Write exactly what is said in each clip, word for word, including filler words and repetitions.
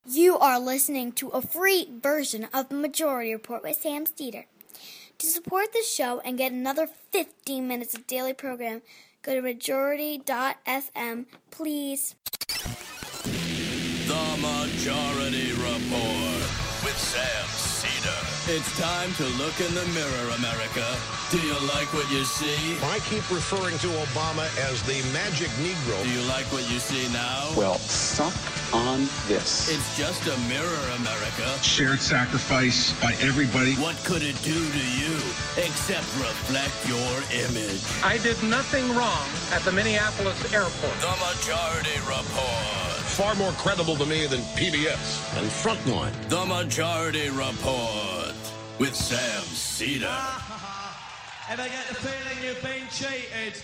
You are listening to a free version of the Majority Report with Sam Steeder. To support the show and get another fifteen minutes of daily program, go to majority dot f m, please. The Majority Report with Sam Steeder. It's time to look in the mirror, America. Do you like what you see? I keep referring to Obama as the magic Negro. Do you like what you see now? Well, suck on this. It's just a mirror, America. Shared sacrifice by everybody. What could it do to you except reflect your image? I did nothing wrong at the Minneapolis airport. The Majority Report. Far more credible to me than P B S and Frontline. The Majority Report with Sam Steeder. Ever get the feeling you've been cheated?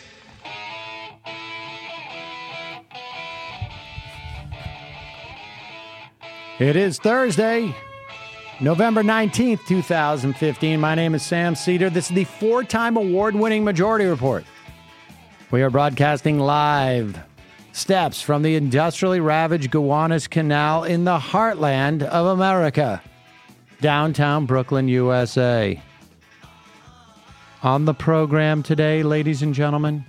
It is Thursday, November nineteenth, twenty fifteen. My name is Sam Steeder. This is the four-time award-winning Majority Report. We are broadcasting live steps from the industrially ravaged Gowanus Canal in the heartland of America, downtown Brooklyn, U S A. On the program today, ladies and gentlemen,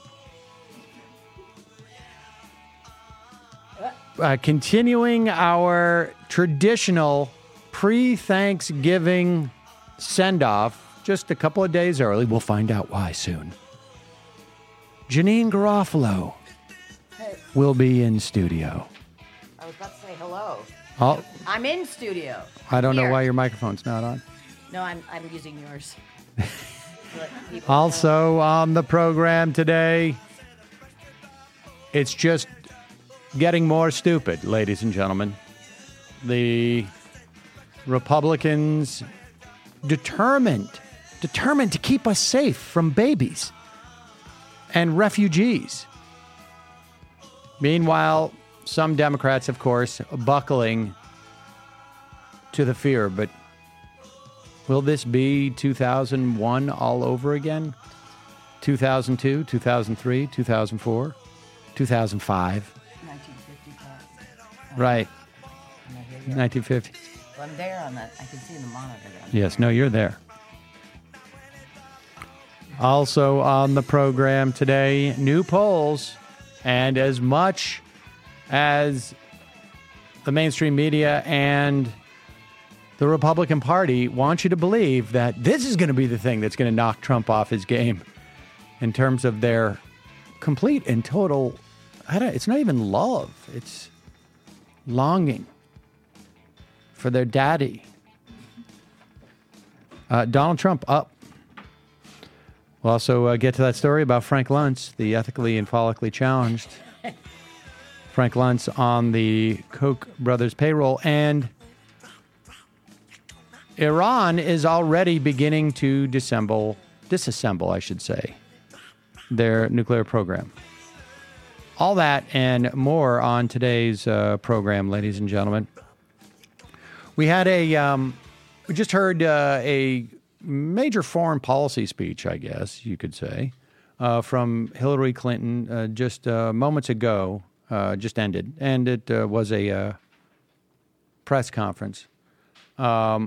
uh, continuing our traditional pre-Thanksgiving send-off just a couple of days early. We'll find out why soon. Janine Garofalo Hey. will be in studio. I was about to say hello. Oh, I'm in studio. I don't Here. know why your microphone's not on. No, I'm I'm using yours. Let people Also on the program today, it's just getting more stupid, ladies and gentlemen. The Republicans determined, determined to keep us safe from babies and refugees. Meanwhile, some Democrats, of course, buckling to the fear, but will this be two thousand one all over again? two thousand two, two thousand three, two thousand four, two thousand five? nineteen fifty-five. Right. I'm right here. nineteen fifty. Well, I'm there on that. I can see the monitor. Down Yes, no, you're there. Also on the program today, new polls, and as much as the mainstream media and the Republican Party want you to believe that this is going to be the thing that's going to knock Trump off his game in terms of their complete and total, I don't, it's not even love, it's longing for their daddy. Uh, Donald Trump up. We'll also uh, get to that story about Frank Luntz, the ethically and follically challenged Frank Luntz on the Koch brothers payroll. And Iran is already beginning to disassemble, disassemble, I should say, their nuclear program. All that and more on today's uh, program, ladies and gentlemen. We had a, um, we just heard uh, a major foreign policy speech, I guess you could say, uh, from Hillary Clinton uh, just uh, moments ago, uh, just ended. And it uh, was a uh, press conference. Um,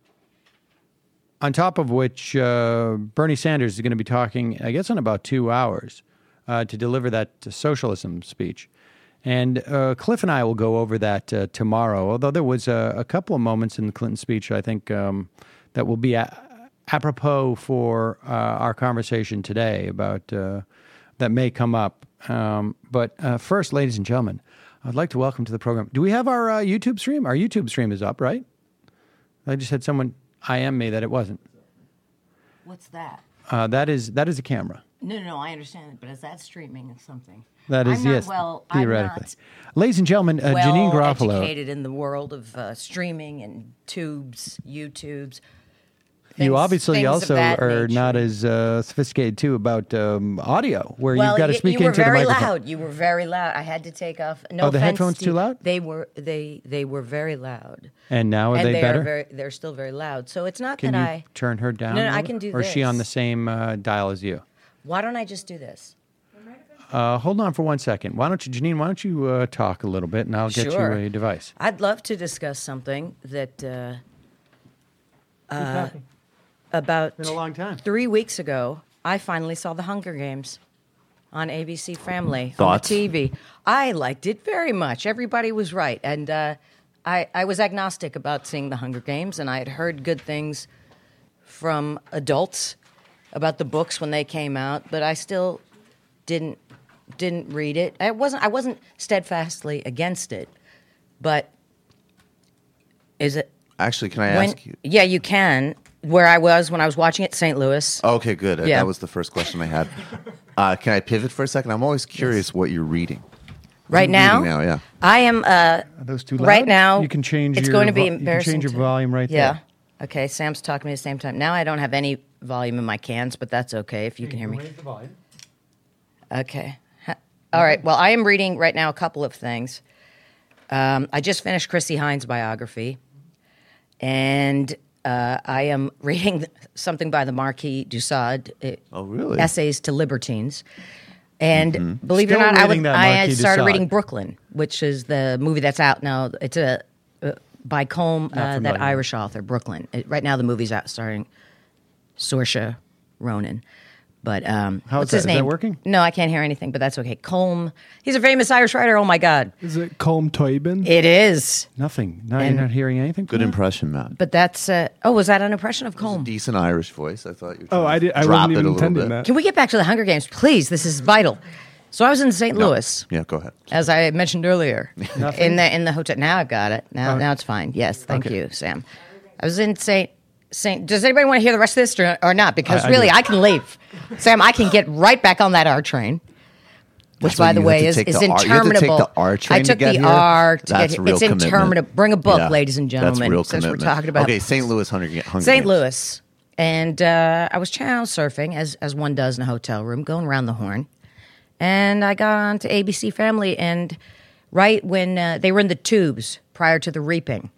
on top of which, uh, Bernie Sanders is going to be talking, I guess, in about two hours uh, to deliver that socialism speech. And uh, Cliff and I will go over that uh, tomorrow, although there was a, a couple of moments in the Clinton speech, I think, um, that will be a- apropos for uh, our conversation today about uh, that may come up. Um, but uh, first, ladies and gentlemen, I'd like to welcome to the program. Do we have our uh, YouTube stream? Our YouTube stream is up, right? I just had someone I M me that it wasn't. What's that? Uh, that is that is a camera. No, no, no. I understand it, but is that streaming or something? That is, I'm not, yes, well, theoretically. I'm not Ladies and gentlemen, uh, well Janine Garofalo. educated in the world of uh, streaming and tubes, YouTubes. You things- obviously things of also that are nature. not as uh, sophisticated, too, about um, audio, where Well, you've got to y- speak you were into the very microphone. loud. You were very loud. I had to take off. No Oh, the offense, headphones too Steve. loud? They were they they were very loud. And now are and they, they better? Are very, they're still very loud. So it's not Can that you I. turn her down? No, no, a I little? can do Or is she on the this. same uh, dial as you? Why don't I just do this? Uh, hold on for one second. Why don't you, Janine, why don't you uh, talk a little bit, and I'll get Sure. you a device. I'd love to discuss something that uh, uh, about Been a long time. three weeks ago, I finally saw The Hunger Games on A B C Family Thoughts? on the T V. I liked it very much. Everybody was right. And uh, I, I was agnostic about seeing The Hunger Games, and I had heard good things from adults about the books when they came out, but I still didn't didn't read it. I wasn't I wasn't steadfastly against it, but is it Actually, can I when, ask you? Yeah, you can. Where I was when I was watching it, Saint Louis. Okay, good. Yeah. That was the first question I had. Uh, can I pivot for a second? I'm always curious what you're reading. What are Right you now, reading now, yeah. I am. Uh, Are those too loud? Right now, You can change It's your going to be vo- you can embarrassing. change your to- volume right yeah. there. Okay. Sam's talking to me at the same time. Now I don't have any volume in my cans, but that's okay if you can hear me. Okay. Ha- All right. Well, I am reading right now a couple of things. Um, I just finished Chrissy Hines' biography, and uh, I am reading something by the Marquis de Sade. uh, Oh, really? Essays to Libertines. And believe Still it or not, I, reading would, that I Marquis had de started Sade. reading Brooklyn, which is the movie that's out now. It's a uh, by Colm, uh, familiar. that Irish author, Brooklyn. It, right now, the movie's out starring Saoirse Ronan. But um, How what's is his that? Is name? that working? No, I can't hear anything, but that's okay. Colm. He's a famous Irish writer. Oh my God, Is it Colm Toibin? it is. Nothing. No, And- you're not hearing anything. Good from that? impression, Matt. But that's. Uh, oh, was that an impression of Colm? Decent Irish voice. I thought you. were Oh, trying I to did. I drop wasn't it even a little intending bit. that. Can we get back to the Hunger Games, please? This is vital. So I was in Saint No. Louis. Yeah, go ahead. As I mentioned earlier, Nothing? in the in the hotel. Now I've got it. Now Oh. now it's fine. Yes, thank Okay. you, Sam. I was in Saint Saint. Does anybody want to hear the rest of this or, or not? Because I- I really, do. I can leave. Sam, I can get right back on that R train. Which, That's what by the you way, have is, to take is the R- you have to take interminable. the R train I to took get the here? R to That's get here. real It's commitment. interminable. Bring a book, Yeah. ladies and gentlemen. That's real since commitment. we're talking about Okay, Saint Louis Hunger, Ga- Hunger Saint Games. Louis, and uh, I was channel surfing as as one does in a hotel room, going around the horn, and I got on to A B C Family, and right when uh, they were in the tubes prior to the reaping,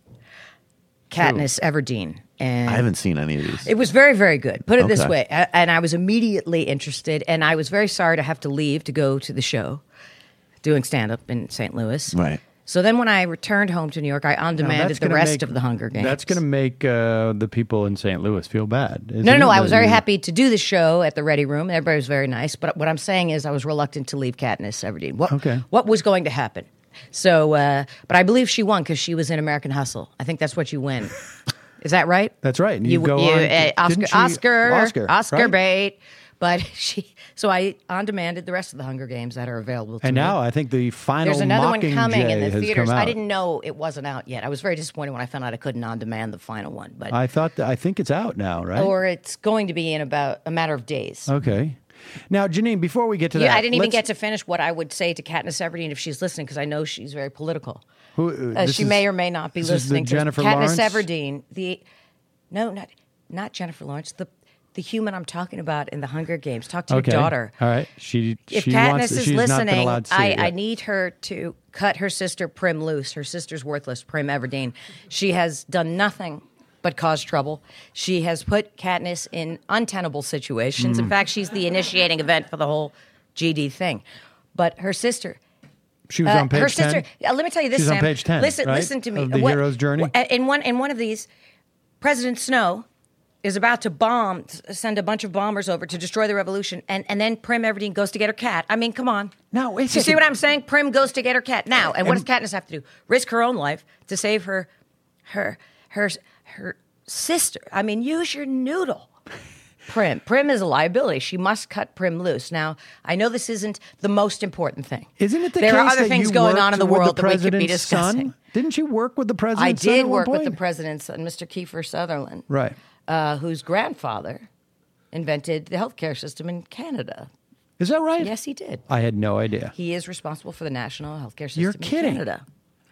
Katniss Everdeen, and I haven't seen any of these. it was very, very good. Put it this Okay. way, a- and I was immediately interested, and I was very sorry to have to leave to go to the show, doing stand up in Saint Louis. Right. So then, when I returned home to New York, I on Now, demanded that's the gonna rest make- of the Hunger Games. That's going to make uh, the people in Saint Louis feel bad. isn't No, no, no. it? I was very That you- happy to do the show at the Ready Room. Everybody was very nice. But what I'm saying is, I was reluctant to leave Katniss Everdeen. What, Okay. what was going to happen? So, uh, but I believe she won because she was in American Hustle. I think that's what you win. Is that right? That's right. And you, go you, on. uh, Oscar, didn't she- Oscar, Oscar, Oscar right? bait. But she, so I on demanded the rest of the Hunger Games that are available to And me. now I think the final There's another one Mockingjay coming in the has theaters. come out. I didn't know it wasn't out yet. I was very disappointed when I found out I couldn't on demand the final one. But I thought that, I think it's out now, right? or it's going to be in about a matter of days. Okay. Now, Janine, before we get to Yeah, that, I didn't even let's- get to finish what I would say to Katniss Everdeen if she's listening, because I know she's very political. Who, Uh, this she is- may or may not be this is the listening. to Jennifer Katniss Lawrence? Everdeen, the no, not not Jennifer Lawrence, the the human I'm talking about in the Hunger Games. Talk to Okay. your daughter. All right. She If she Katniss wants. is she's not been listening, allowed to see I, it yet. I need her to cut her sister Prim loose. Her sister's worthless, Prim Everdeen. She has done nothing but cause trouble. She has put Katniss in untenable situations. Mm. In fact, she's the initiating event for the whole G D thing. But her sister, She was uh, on page her sister. ten. uh, let me tell you this, She's on Sam. page ten, Listen, right? listen to me. Of the What- hero's journey? uh, In one, in one of these, President Snow is about to bomb, send a bunch of bombers over to destroy the revolution, and, and then Prim Everdeen goes to get her cat. I mean, come on. No, wait a You see second. what I'm saying? Prim goes to get her cat now, and what does Katniss have to do? Risk her own life to save her, her, her, her sister. I mean, use your noodle. Prim. Prim is a liability. She must cut Prim loose. Now, I know this isn't the most important thing. Isn't it the there case are other that things you going on in the worked with world the that we could be president's discussing? son? Didn't you work with the I president's son did at one work with point? the president's son, Mister Kiefer Sutherland, Right. uh, whose grandfather invented the healthcare system in Canada. Is that right? Yes, he did. I had no idea. He is responsible for the national healthcare system You're in kidding. Canada.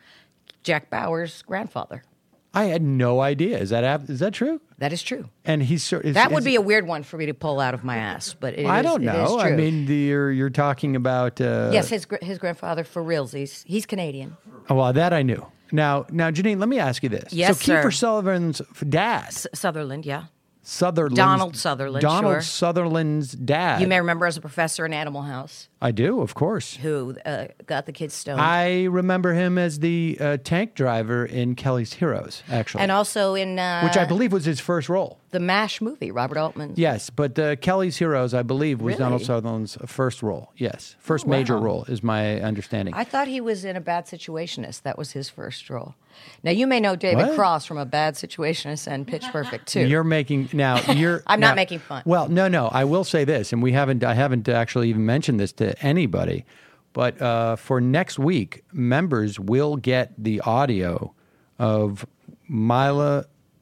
Jack Bauer's grandfather. I had no idea. Is that ab- is that true? That is true. And he's sor- is, That would is- be a weird one for me to pull out of my ass, but it I is- don't it is know. I true. mean, the, you're you're talking about. Uh, yes, his gr- his grandfather for realsies. He's Canadian. Oh, well, that I knew. Now, now, Janine, let me ask you this. Yes, so Kiefer sir. Sutherland's dad, S- Sutherland, yeah. Sutherland, Donald Sutherland, Donald sure. Sutherland's dad. You may remember as a professor in Animal House. I do, of course. who uh, got the kids stoned. I remember him as the uh, tank driver in Kelly's Heroes, actually. And also in... Uh, which I believe was his first role. The MASH movie, Robert Altman. Yes, but uh, Kelly's Heroes, I believe, was Really? Donald Sutherland's first role. Yes, first Oh, wow. major role is my understanding. I thought he was in A Bad Situationist. That was his first role. Now, you may know David What? Cross from A Bad Situationist and Pitch Perfect, too. You're making now. You're. I'm not now- making fun. Well, no, no. I will say this, and we haven't. I haven't actually even mentioned this to anybody, but uh, for next week, members will get the audio of Mila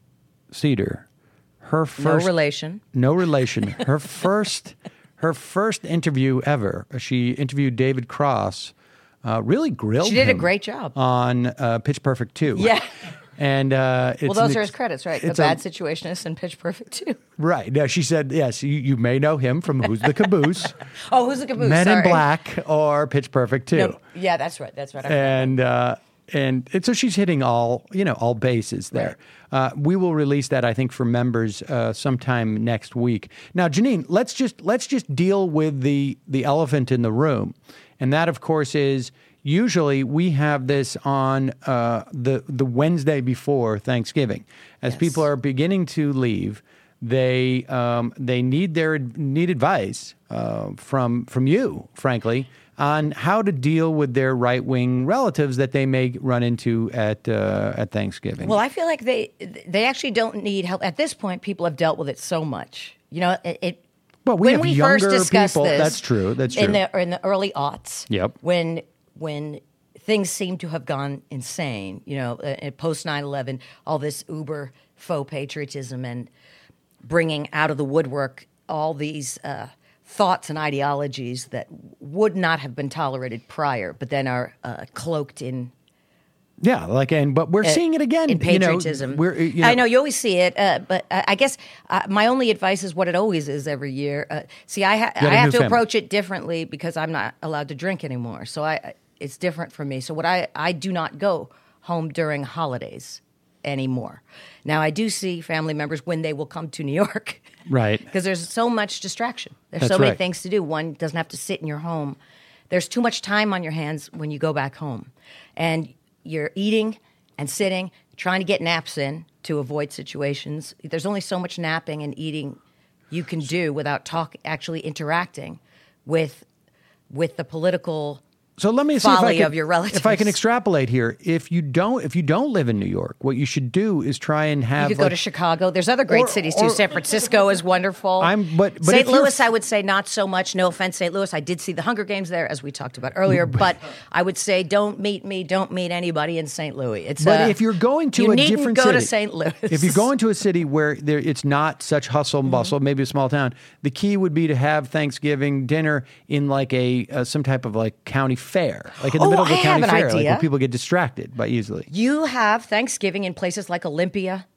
Cedar. Her first no relation. No relation. Her first. Her first interview ever. She interviewed David Cross. Uh, really grilled She did a him great job. on uh, Pitch Perfect two. Yeah. And uh, it's Well, those an are ex- his credits, right? A it's a- Bad Situationist and Pitch Perfect, too. Right. Now, she said, yes, you, you may know him from Who's the Caboose, Oh, who's the caboose? Men Sorry. in Black, or Pitch Perfect two. No, yeah, that's right. That's right. I forgot. And, uh, and and so she's hitting all, you know, all bases there. Uh, we will release that, I think, for members uh, sometime next week. Now, Janine, let's just let's just deal with the the elephant in the room, and that, of course, is usually we have this on uh, the the Wednesday before Thanksgiving, as Yes. people are beginning to leave. They um, they need their need advice uh, from from you, frankly, on how to deal with their right wing relatives that they may run into at uh, at Thanksgiving. Well, I feel like they they actually don't need help. At this point, people have dealt with it so much. You know, it. it Well, we when have we younger first discussed people- this, that's true, that's In true. the in the early aughts, Yep. When when things seem to have gone insane, you know, uh, post nine eleven, all this uber faux patriotism and bringing out of the woodwork all these uh, thoughts and ideologies that would not have been tolerated prior, but then are uh, cloaked in yeah, like and but we're uh, seeing it again. in you know, patriotism. we're, you know, I know you always see it, uh, but uh, I guess uh, my only advice is what it always is every year. Uh, see, I, ha- You I got a have new to family. approach it differently because I'm not allowed to drink anymore. So I, it's different for me. So what I, I do not go home during holidays anymore. Now I do see family members when they will come to New York, right. because there's so much distraction. There's That's so many right. things to do. One doesn't have to sit in your home. There's too much time on your hands when you go back home, and you're eating and sitting, trying to get naps in to avoid situations. There's only so much napping and eating you can do without talk actually interacting with with the political So let me see if I folly can, of your relatives. if I can extrapolate here. If you don't, if you don't live in New York, what you should do is try and You have. could go like- to Chicago. There's other great Or- cities too. or- San Francisco is wonderful. I'm- but- but if Saint you're- Louis, I would say not so much. No offense, Saint Louis. I did see the Hunger Games there, as we talked about earlier. But I would say, don't meet me. Don't meet anybody in Saint Louis. It's But uh, if you're going to you a needn't different go city, to Saint Louis. if you're going to a city where there it's not such hustle and bustle, maybe a small town, the key would be to have Thanksgiving dinner in like a uh, some type of like county fair, like in the Oh, middle of the I county have an fair, like idea. where people get distracted by easily. You have Thanksgiving in places like Olympia,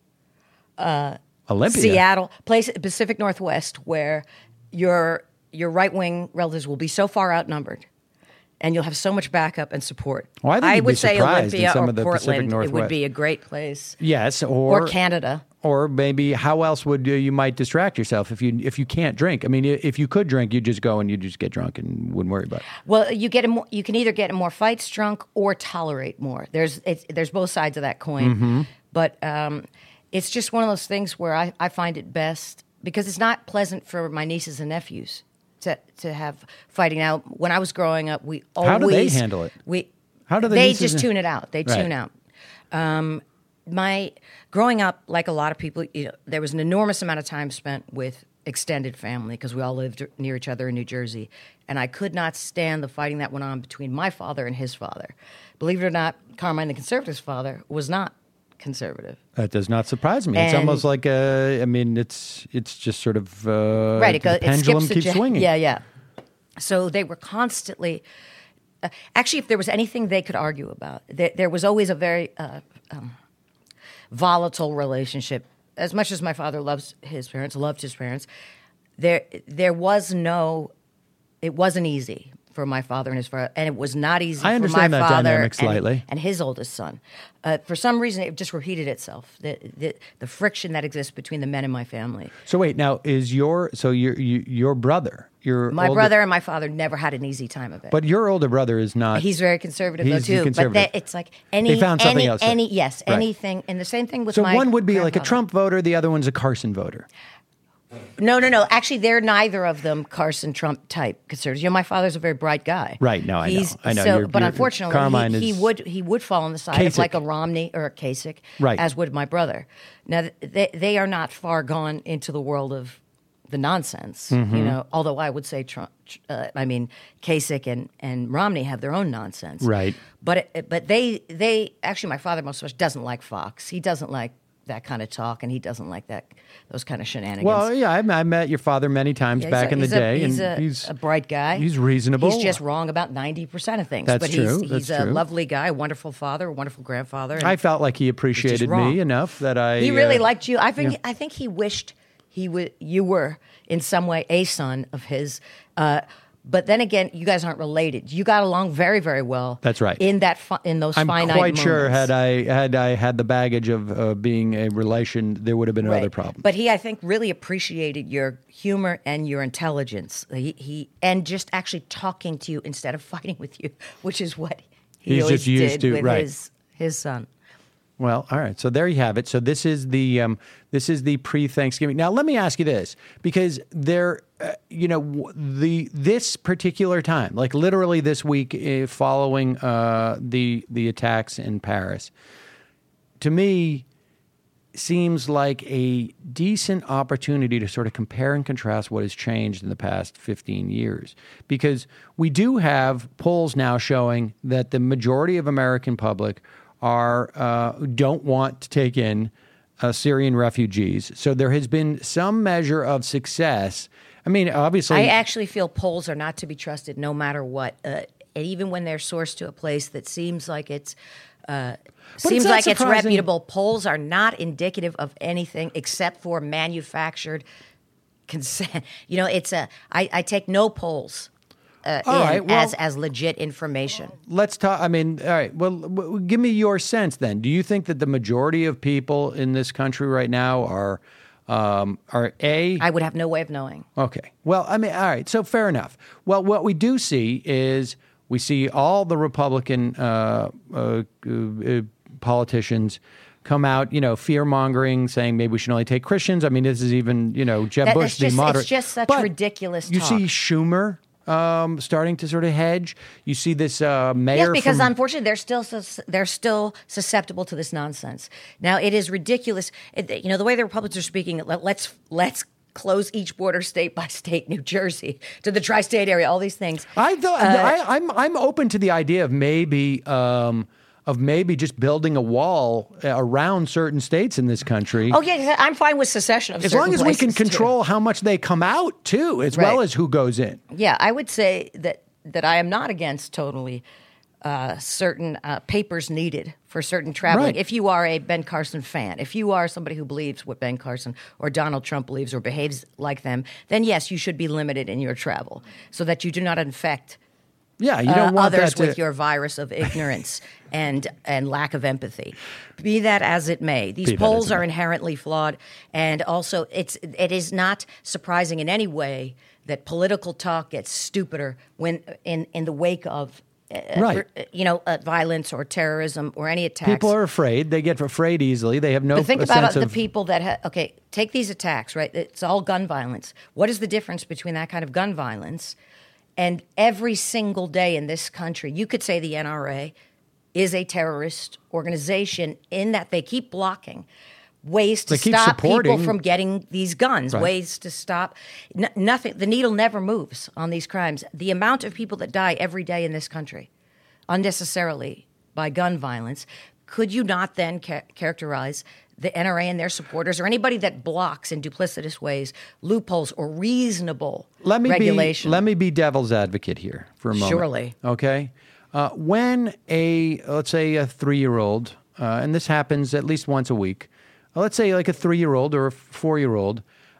Olympia, Seattle, place Pacific Northwest, where your your right wing relatives will be so far outnumbered, and you'll have so much backup and support. Well, I think you'd would be say surprised in Olympia some or of the Pacific Portland. It would Northwest. be a great place. Yes, or, Or Canada. Or maybe how else would you, you might distract yourself if you if you can't drink? I mean, if you could drink, you just go and you just get drunk and wouldn't worry about it. Well, you get a more, you can either get in more fights drunk or tolerate more. There's it's, there's both sides of that coin. Mm-hmm. But um, it's just one of those things where I, I find it best because it's not pleasant for my nieces and nephews to to have fighting. Now, when I was growing up, we always How do they handle it? We How do the they nieces just and- tune it out. They Right. tune out. Um, my growing up, like a lot of people, you know, there was an enormous amount of time spent with extended family because we all lived near each other in New Jersey, and I could not stand the fighting that went on between my father and his father. Believe it or not, Carmine, the conservative's father, was not conservative. That does not surprise me. It's And- almost like a, I mean, it's it's just sort of uh, right, it, the goes, pendulum it skips keeps the, swinging. Yeah, yeah. So they were constantly. Uh, actually, if there was anything they could argue about, there, there was always a very uh, um, volatile relationship. As much as my father loves his parents, loved his parents, there there was no. It wasn't easy. for my father and his father, and it was not easy I for understand my that father dynamic and, slightly. and his oldest son. Uh, for some reason, it just repeated itself. The, the the friction that exists between the men in my family. So wait, now is your so your you, your brother, your My older, brother and my father never had an easy time of it. but your older brother is not. He's very conservative He's though too. conservative. But that, it's like any They found something any, else. any yes Right. anything, and the same thing with so my one would be like a grandfather. Trump voter, the other one's a Carson voter. No, no, no. Actually, they're neither of them Carson Trump type conservatives. You know, my father's a very bright guy. Right. No, I know. He's, I know. So, You're- but you're- unfortunately, Carmine he, he is- would he would fall on the side Kasich. of like a Romney or a Kasich, Right. as would my brother. Now, th- they they are not far gone into the world of the nonsense. Mm-hmm. You know, although I would say Trump, uh, I mean Kasich and, and Romney have their own nonsense. Right. But it, but they they actually my father most of us doesn't like Fox. He doesn't like that kind of talk, and he doesn't like that those kind of shenanigans. Well, yeah, I, I met your father many times Yeah, back he's a- in the he's a- day, he's and a, he's a bright guy. He's reasonable. He's just wrong about ninety percent of things. That's but true. He's, That's he's a true. lovely guy, a wonderful father, a wonderful grandfather. and I felt like he appreciated wrong. me enough that I. he really uh, liked you. I think. yeah. I think he wished he would. You were in some way a son of his. Uh, but then again, you guys aren't related. You got along very, very well. That's right. In that, fi- in those I'm finite quite sure moments. had I had I had the baggage of uh, being a relation, there would have been another Right. problem. But he, I think, really appreciated your humor and your intelligence. He, he and just actually talking to you instead of fighting with you, which is what he He's always just used did to- with right. his his son. Well, all right. So there you have it. So this is the um, this is the pre-Thanksgiving. Now, let me ask you this, because there, uh, you know, w- the this particular time, like literally this week uh, following uh, the the attacks in Paris, to me, seems like a decent opportunity to sort of compare and contrast what has changed in the past fifteen years. Because we do have polls now showing that the majority of American public are uh, don't want to take in uh, Syrian refugees. So there has been some measure of success. I mean, obviously, I actually feel polls are not to be trusted, no matter what, uh, and even when they're sourced to a place that seems like it's. Uh, seems not like it's surprising- reputable. Polls are not indicative of anything except for manufactured consent. You know, it's a. I, I take no polls uh, All in right, well- as as legit information. let's talk. I mean, all right. Well, w- give me your sense then. Do you think that the majority of people in this country right now are um, are a? I would have no way of knowing. Okay. Well, I mean, all right. So fair enough. Well, what we do see is we see all the Republican uh, uh, uh, politicians come out, you know, fear mongering, saying maybe we should only take Christians. I mean, this is even, you know, Jeb That- Bush, that's the just- moderate. it's just such But ridiculous You talk. see Schumer um, starting to sort of hedge. You see this uh, mayor. Yes, because from, unfortunately they're still sus- they're still susceptible to this nonsense. Now it is ridiculous. It, you know the way the Republicans are speaking. Let, let's let's close each border state by state, New Jersey to the tri-state area. All these things. I thought Uh, I, I'm I'm open to the idea of maybe um, of maybe just building a wall around certain states in this country. Oh yeah, I'm fine with secession of as certain long as we can places, too. control how much they come out too, as well Right. as who goes in. Yeah, I would say that that I am not against totally uh, certain uh, papers needed for certain traveling. Right. If you are a Ben Carson fan, if you are somebody who believes what Ben Carson or Donald Trump believes or behaves like them, then yes, you should be limited in your travel so that you do not infect Yeah, you uh, don't want others that to, with your virus of ignorance and and lack of empathy. Be that as it may, these Be that as polls it are may. inherently flawed, and also it's it is not surprising in any way that political talk gets stupider when in in the wake of. Uh, Right. You know, uh, violence or terrorism or any attacks. People are afraid. They get afraid easily. They have no But think a about sense the of, people that ha- okay, take these attacks, right? It's all gun violence. What is the difference between that kind of gun violence and every single day in this country? You could say the N R A is a terrorist organization in that they keep blocking ways to They keep stop people supporting- from getting these guns, Right. ways to stop n- nothing. The needle never moves on these crimes. The amount of people that die every day in this country unnecessarily by gun violence, could you not then ca- characterize the N R A and their supporters or anybody that blocks in duplicitous ways loopholes or reasonable let me regulation? be let me be devil's advocate here for a moment. Surely. Okay. Uh, when a let's say a three-year-old, uh, and this happens at least once a week. uh, Let's say like a three-year-old or a four-year-old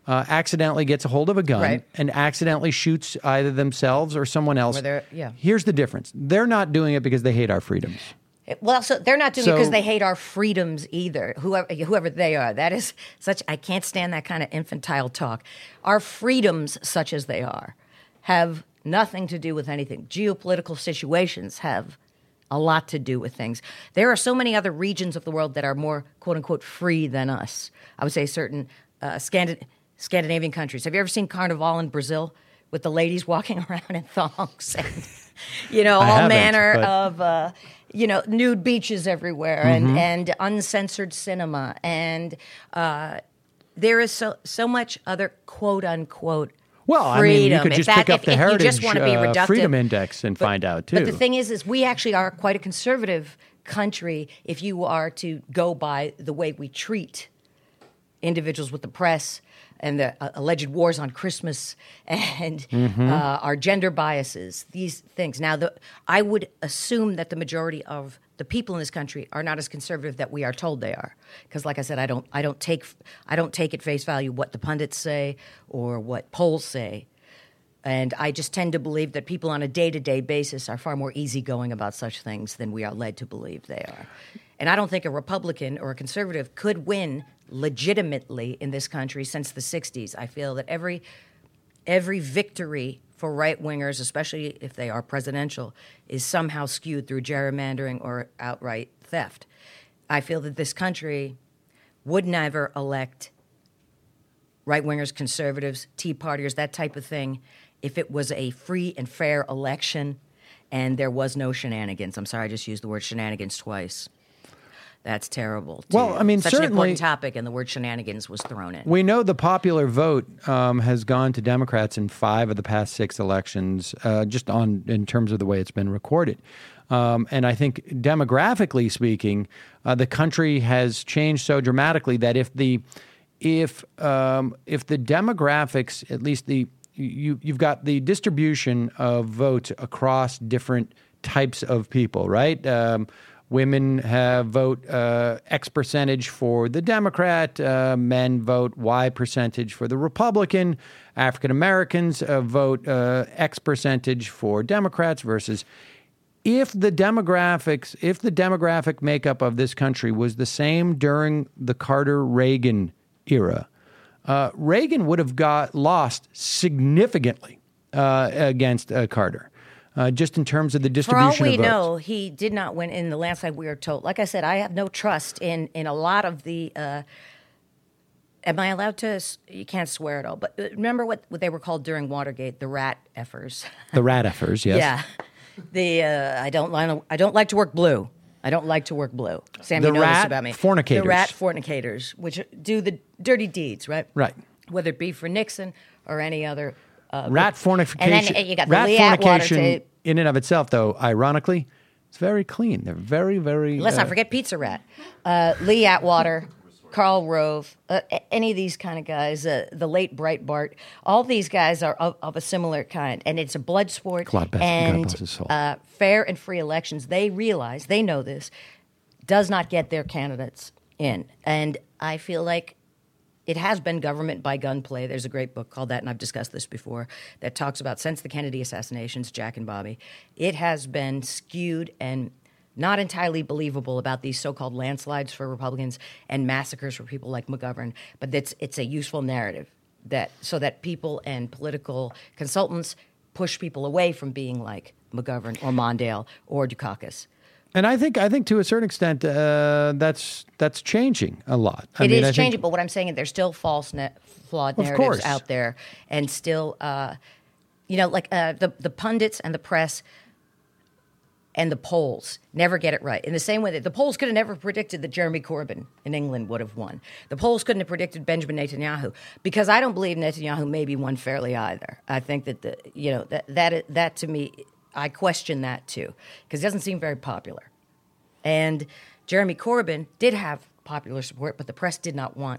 uh, accidentally gets a hold of a gun Right. and accidentally shoots either themselves or someone else. Or they're- yeah. Here's the difference. They're not doing it because they hate our freedoms. Well, so they're not doing it So- because they hate our freedoms either. Whoever, whoever they are, that is such. I can't stand that kind of infantile talk. Our freedoms, such as they are, have nothing to do with anything. Geopolitical situations have a lot to do with things. There are so many other regions of the world that are more "quote unquote" free than us. I would say certain uh, Scandin- Scandinavian countries. Have you ever seen Carnival in Brazil with the ladies walking around in thongs and you know I all haven't, manner but- of uh, you know nude beaches everywhere Mm-hmm. and and uncensored cinema and uh, there is so so much other "quote unquote" Well, I freedom. mean, you could If just that- pick up if- the if you just Heritage want to be uh, reductive, Freedom Index and but- find out, too. But the thing is, is we actually are quite a conservative country if you are to go by the way we treat individuals with the press and the uh, alleged wars on Christmas and Mm-hmm. uh, our gender biases, these things. Now, the, I would assume that the majority of the people in this country are not as conservative that we are told they are, because, like I said, I don't, I don't take, I don't take at face value what the pundits say or what polls say. And I just tend to believe that people on a day-to-day basis are far more easygoing about such things than we are led to believe they are. And I don't think a Republican or a conservative could win legitimately in this country since the sixties. I feel that every every victory for right-wingers, especially if they are presidential, is somehow skewed through gerrymandering or outright theft. I feel that this country would never elect right-wingers, conservatives, Tea Partiers, that type of thing, if it was a free and fair election and there was no shenanigans. I'm sorry, I just used the word shenanigans twice. That's terrible. too. Well, I mean, Such an certainly- important topic, and the word shenanigans was thrown in. We know the popular vote um, has gone to Democrats in five of the past six elections, uh, just on in terms of the way it's been recorded. Um, and I think demographically speaking, uh, the country has changed so dramatically that if the if um, if the demographics, at least the you you've got the distribution of votes across different types of people, right? Um, Women have vote uh, X percentage for the Democrat. Uh, men vote Y percentage for the Republican. African Americans uh, vote uh, X percentage for Democrats versus. If the demographics, if the demographic makeup of this country was the same during the Carter-Reagan era, uh, Reagan would have got lost significantly uh, against uh, Carter. Uh, just in terms of the For distribution all we of votes. know, he did not win in the landslide we are told. Like I said, I have no trust in, in a lot of the. Uh, am I allowed to? s- You can't swear at all. But uh, remember what, what they were called during Watergate? The rat effers. The Radeffers, yes. Yeah. The uh, I don't like I don't like to work blue. I don't like to work blue. Sammy The knows rat this about me. fornicators. The rat fornicators, which do the dirty deeds, right? Right. Whether it be for Nixon or any other. Uh, Rat And fornication. then uh, you got the rat Lee Atwater fornication tape. in and of itself, though, ironically, it's very clean. They're very, very. Let's uh, not forget Pizza Rat, uh, Lee Atwater, Karl Rove, uh, a- any of these kind of guys, uh, the late Breitbart. All these guys are of, of a similar kind, and it's a blood sport. Claude Best- God and bless his soul. uh, fair and free elections. They realize, they know this, does not get their candidates in, and I feel like. It has been government by gunplay. There's a great book called that, and I've discussed this before, that talks about since the Kennedy assassinations, Jack and Bobby, it has been skewed and not entirely believable about these so-called landslides for Republicans and massacres for people like McGovern. But it's it's a useful narrative that so that people and political consultants push people away from being like McGovern or Mondale or Dukakis. And I think, I think to a certain extent, uh, that's that's changing a lot. I It mean, is I think- changing, but what I'm saying is there's still false, ne- flawed Of narratives course. out there, and still, uh, you know, like uh, the the pundits and the press and the polls never get it right. In the same way that the polls could have never predicted that Jeremy Corbyn in England would have won. The polls couldn't have predicted Benjamin Netanyahu, because I don't believe Netanyahu maybe won fairly either. I think that the you know that that that to me, I question that too, because it doesn't seem very popular. And Jeremy Corbyn did have popular support, but the press did not want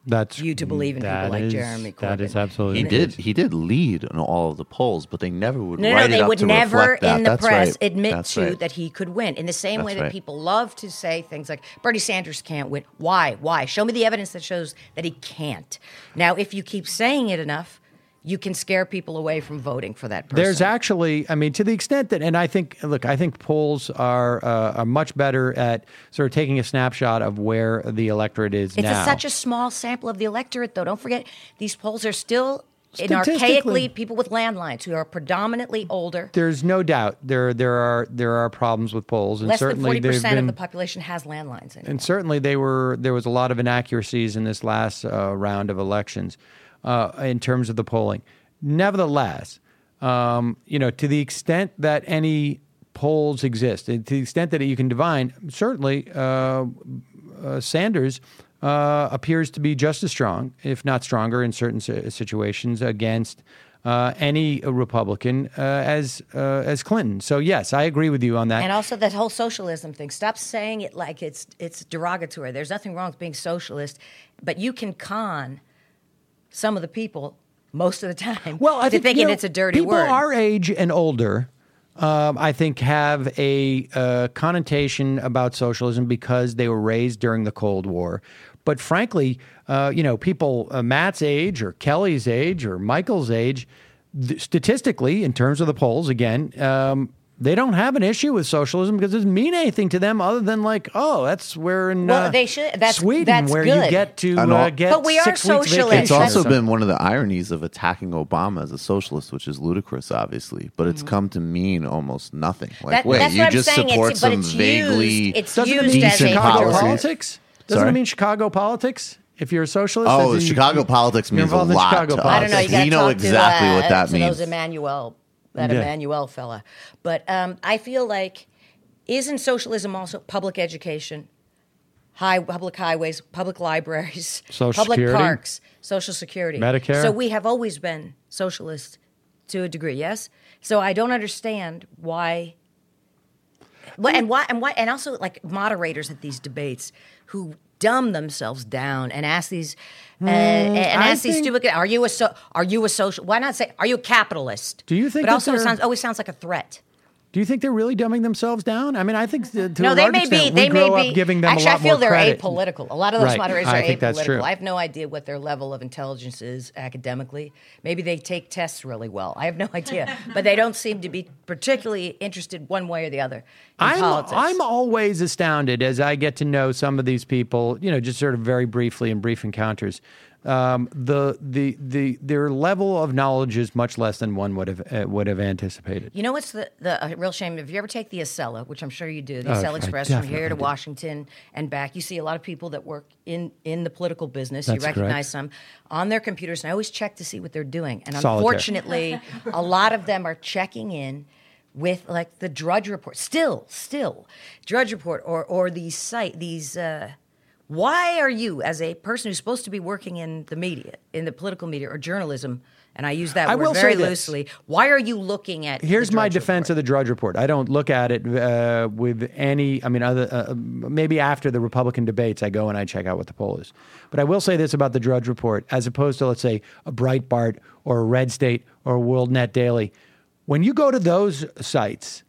That's you to believe in people that like is- Jeremy Corbyn. That is absolutely He the did. case. He did lead in all of the polls, but they never would No, write no, it they up would to never reflect that. in the That's press right. admit That's to right. that he could win. In the same way That's that right. people love to say things like Bernie Sanders can't win. Why? Why? Show me the evidence that shows that he can't. Now, if you keep saying it enough, you can scare people away from voting for that person. There's actually, I mean, to the extent that, and I think, look, I think polls are uh, are much better at sort of taking a snapshot of where the electorate is It's now. a, such a small sample of the electorate, though. Don't forget, these polls are still in Statistically- archaically people with landlines who are predominantly older. There's no doubt there there are there are problems with polls, and Less than certainly forty they've percent been, of the population has landlines anymore. and certainly they were there was a lot of inaccuracies in this last uh, round of elections uh, in terms of the polling. Nevertheless, um, you know, to the extent that any polls exist, and to the extent that you can divine, certainly uh, uh, Sanders uh, appears to be just as strong, if not stronger, in certain si- situations against uh, any Republican uh, as uh, as Clinton. So yes, I agree with you on that. And also that whole socialism thing. Stop saying it like it's it's derogatory. There's nothing wrong with being socialist, but you can con some of the people most of the time. Well, I to think thinking you know, it's a dirty people word. our age and older, um, I think, have a uh, connotation about socialism because they were raised during the Cold War. But frankly, uh, you know, people uh, Matt's age or Kelly's age or Michael's age, th- statistically, in terms of the polls, again, um, they don't have an issue with socialism because it doesn't mean anything to them other than like, oh, that's where in Well, uh, they should- that's- Sweden that's where you good. get to And all- uh, get But we are six weeks socialists. vacation It's or also something. been one of the ironies of attacking Obama as a socialist, which is ludicrous, obviously. But it's come to mean almost nothing. Like, Mm-hmm. That- wait, that's you what I'm just saying. support It's- but some it's vaguely used- it's Doesn't it used mean as a decent Chicago policy. politics? Doesn't Sorry? it mean Chicago politics? If you're a socialist, Oh, then you- Chicago politics you're means a involved in lot Chicago to politics. I don't know. You us. gotta We know talk exactly to, uh, what that to means. those Emmanuel, that Yeah. Emmanuel fella. But um, I feel like, isn't socialism also public education, high public highways, public libraries, Social public Security? parks, Social Security, Medicare? So we have always been socialist to a degree. Yes. So I don't understand why. Well, and why and why and also like moderators at these debates who dumb themselves down and ask these uh, and I ask these think- stupid. Are you a so, Are you a social? Why not say? Are you a capitalist? Do you think But that also, it they're- sounds always sounds like a threat. Do you think they're really dumbing themselves down? I mean, I think to, to no, a they large may extent, be. we They may grow be up giving them Actually, a lot I feel more they're credit. apolitical. A lot of those Right. moderators I are think that's apolitical. true. I have no idea what their level of intelligence is academically. Maybe they take tests really well. I have no idea, but they don't seem to be particularly interested one way or the other in I'm, politics. I'm always astounded as I get to know some of these people, you know, just sort of very briefly in brief encounters. Um, the, the, the, their level of knowledge is much less than one would have, uh, would have anticipated. You know what's the, the uh, real shame? If you ever take the Acela, which I'm sure you do, the Oh, Acela I Express from definitely here to do. Washington and back, you see a lot of people that work in, in the political business. That's you recognize correct. some on their computers, and I always check to see what they're doing. And Solitaire. unfortunately, a lot of them are checking in with like the Drudge Report. Still, still, Drudge Report or or these site these. Uh, Why are you, as a person who's supposed to be working in the media, in the political media or journalism, and I use that I word will very say this. loosely, why are you looking at Here's the my Drudge defense Report? of the Drudge Report. I don't look at it uh, with any. I mean, other uh, maybe after the Republican debates, I go and I check out what the poll is. But I will say this about the Drudge Report, as opposed to, let's say, a Breitbart or a Red State or a World Net Daily. When you go to those sites,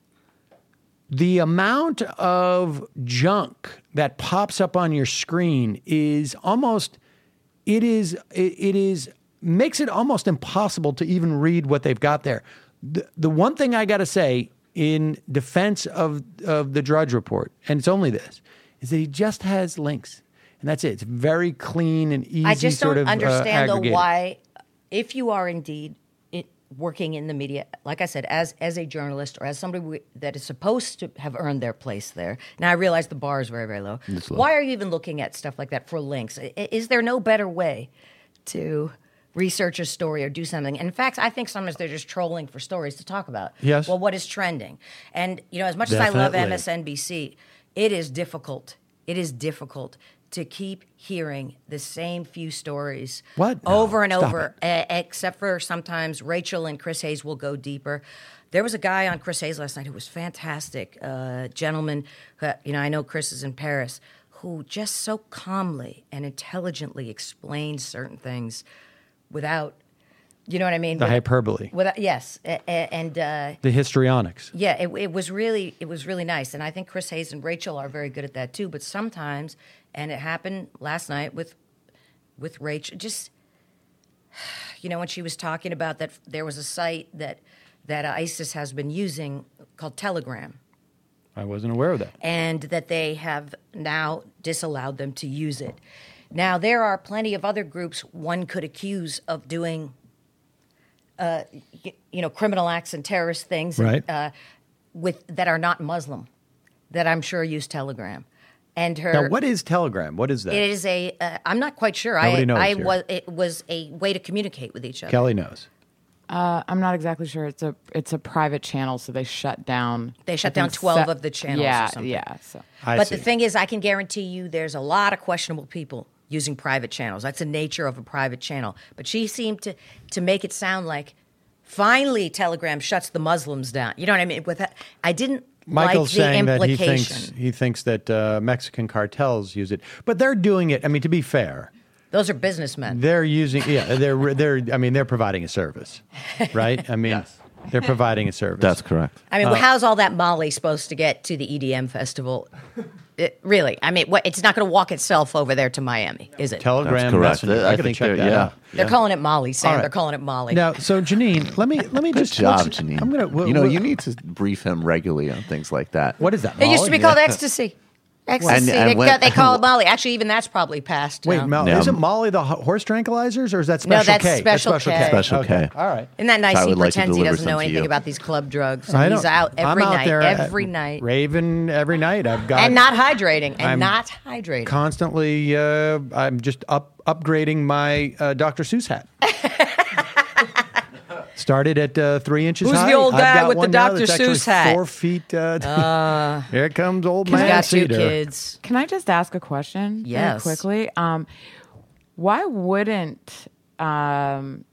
the amount of junk that pops up on your screen is almost. It is. It, it is. Makes it almost impossible to even read what they've got there. The, the one thing I got to say in defense of, of the Drudge Report, and it's only this, is that he just has links. And that's it. It's very clean and easy I just sort don't of uh, understand though aggregated. why, if you are indeed it, working in the media, like I said, as as a journalist or as somebody w- that is supposed to have earned their place there. Now I realize the bar is very very low. It's low. Why are you even looking at stuff like that for links? I- Is there no better way to research a story or do something? In fact, I think sometimes they're just trolling for stories to talk about. Yes. Well, what is trending? And you know, as much as I love Definitely. M S N B C, it is difficult. It is difficult to keep hearing the same few stories What? No, over and stop over, e- except for sometimes Rachel and Chris Hayes will go deeper. There was a guy on Chris Hayes last night who was fantastic, uh, gentleman. Who, you know, I know Chris is in Paris, who just so calmly and intelligently explains certain things without, you know what I mean? The With- hyperbole. Without, yes, a- a- and uh, The histrionics. yeah, it, it was really it was really nice, and I think Chris Hayes and Rachel are very good at that too. But sometimes, and it happened last night with with Rachel, just you know when she was talking about that there was a site that that ISIS has been using called Telegram, I wasn't aware of that. and that they have now disallowed them to use it. Now there are plenty of other groups one could accuse of doing. Uh, y- you know, criminal acts and terrorist things, Right. uh, with that are not Muslim, that I'm sure use Telegram, and her. Now, what is Telegram? What is that? It is a. Uh, I'm not quite sure. Nobody I, knows I here. was. It was a way to communicate with each other. Kelly knows. Uh, I'm not exactly sure. It's a it's a private channel, so they shut down. They shut I think, down twelve se- of the channels or Yeah, something. yeah. So I but see. the thing is, I can guarantee you, there's a lot of questionable people using private channels. That's the nature of a private channel. But she seemed to to make it sound like finally Telegram shuts the Muslims down. You know what I mean? With that, I didn't Michael's like the saying that he implication. thinks he thinks that uh, Mexican cartels use it, but they're doing it. I mean, to be fair, Those are businessmen. they're using. Yeah, they're they're. I mean, they're providing a service, right? I mean, they're providing a service. That's correct. I mean, Uh, how's all that Molly supposed to get to the E D M festival? It, really? I mean, what, it's not going to walk itself over there to Miami, is it? Telegram That's correct. Messenger. I I, gotta think check they're- that yeah. out. They're calling it Molly, Sam. All right. They're calling it Molly. Now, so Janine, let me let me Good just job, let's- Janine. I'm gonna. we'll- you know, we'll- you need to brief him regularly on things like that. What is that? It used to be Molly? called Yeah. ecstasy. Ecstasy. And- and they, when- ca- they call it Molly. Actually, even that's probably passed Wait, now. Mel, Yeah. isn't Molly the ho- horse tranquilizers, or is that No, Special that's K? Special That's K. Special Okay. K. All right. Isn't that nice? I He would like to pretends he deliver doesn't know some to anything you. about these club drugs. I And he's don't- out every I'm out night. there at- every night. raving every night. I've got And not hydrating. And I'm not hydrating. constantly. Uh, I'm just up upgrading my uh, Doctor Seuss hat. Started at uh, three inches Who's the high. old I've guy got with the one now Doctor that's actually Seuss hat? Four feet. Uh, here comes old He's man got two Cedar. kids. can I just ask a question? very Yes. quickly. Um, why wouldn't um,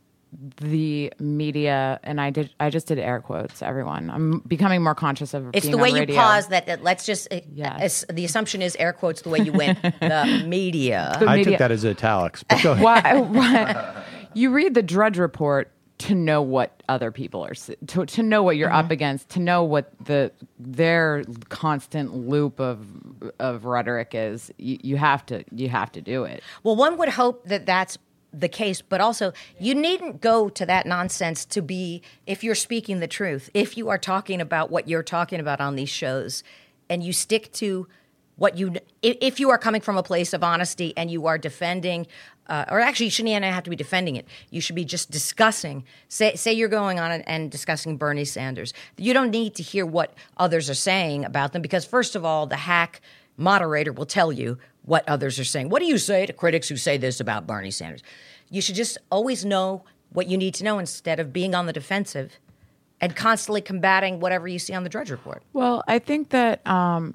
the media and I did I just did air quotes. Everyone, I'm becoming more conscious of. It's being the way on you radio. pause that, that let's just, uh, Yes. uh, the assumption is air quotes the way you went, the media. The I media- took that as italics. But go ahead. why, why you read the Drudge Report to know what other people are s- to to know what you're up against, to know what the their constant loop of of rhetoric is. You, you have to you have to do it. Well, one would hope that that's the case, but also you needn't go to that nonsense to be, if you're speaking the truth, if you are talking about what you're talking about on these shows, and you stick to what you, if, if you are coming from a place of honesty and you are defending, uh, or actually you shouldn't even have to be defending it. You should be just discussing. Say, say you're going on and, and discussing Bernie Sanders. You don't need to hear what others are saying about them because, first of all, the hack moderator will tell you what others are saying. What do you say to critics who say this about Bernie Sanders? You should just always know what you need to know instead of being on the defensive and constantly combating whatever you see on the Drudge Report. Well, I think that um,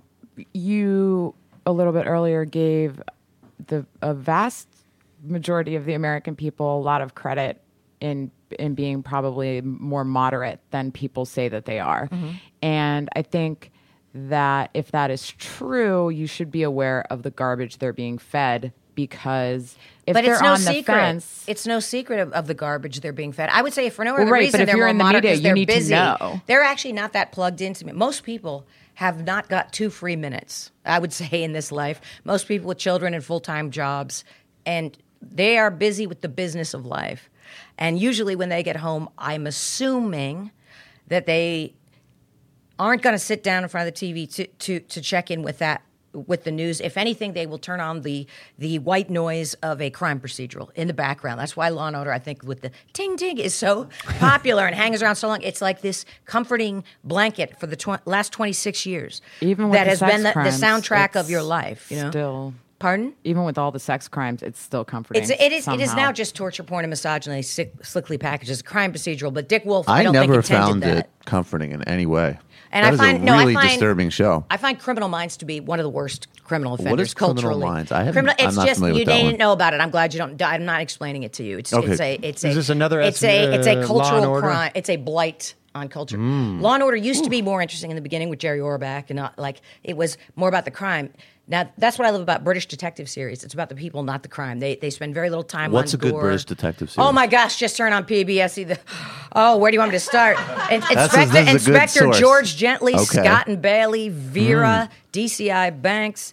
you a little bit earlier gave the a vast majority of the American people a lot of credit in in being probably more moderate than people say that they are. Mm-hmm. And I think that if that is true, you should be aware of the garbage they're being fed because if but they're it's no on the secret. fence, It's no secret of, of the garbage they're being fed. I would say, for no Well, other right, reason, but if they're you're more in the moderate media, because you they're need to busy. know. They're actually not that plugged into it. Most people have not got two free minutes, I would say, in this life. Most people with children and full-time jobs, and they are busy with the business of life. And usually when they get home, I'm assuming that they aren't going to sit down in front of the T V to, to, to check in with that, with the news. If anything, they will turn on the the white noise of a crime procedural in the background. That's why Law and Order, I think, with the ting ting is so popular and hangs around so long. It's like this comforting blanket for the tw- last twenty-six years. even with that the has sex been the, the crimes, soundtrack of it's your life. You know, still. pardon? Even with all the sex crimes, it's still comforting. It's, it is. It is somehow. now just torture porn and misogyny, sick, slickly packaged as a crime procedural. But Dick Wolf, I, I don't never think intended found that. it comforting in any way. And That I is find a no, really I find, disturbing show. I find Criminal Minds to be one of the worst criminal offenders What is Criminal culturally. Minds? I haven't- criminal, I'm it's not just familiar you with that didn't one. know about it. I'm glad you don't. I'm not explaining it to you. It's Okay. it's a it's Is a this another it's S- a it's uh, a Law and cultural Order? crime. It's a blight on culture. Mm. Law and Order used Ooh. to be more interesting in the beginning with Jerry Orbach, and not, like it was more about the crime. Now, that's what I love about British detective series. It's about the people, not the crime. They they spend very little time What's on What's a gore. good British detective series? Oh, my gosh, just turn on P B S. Either. Oh, where do you want me to start? That's Inspector, a, Inspector George Gently, okay. Scott and Bailey, Vera, Mm. D C I Banks.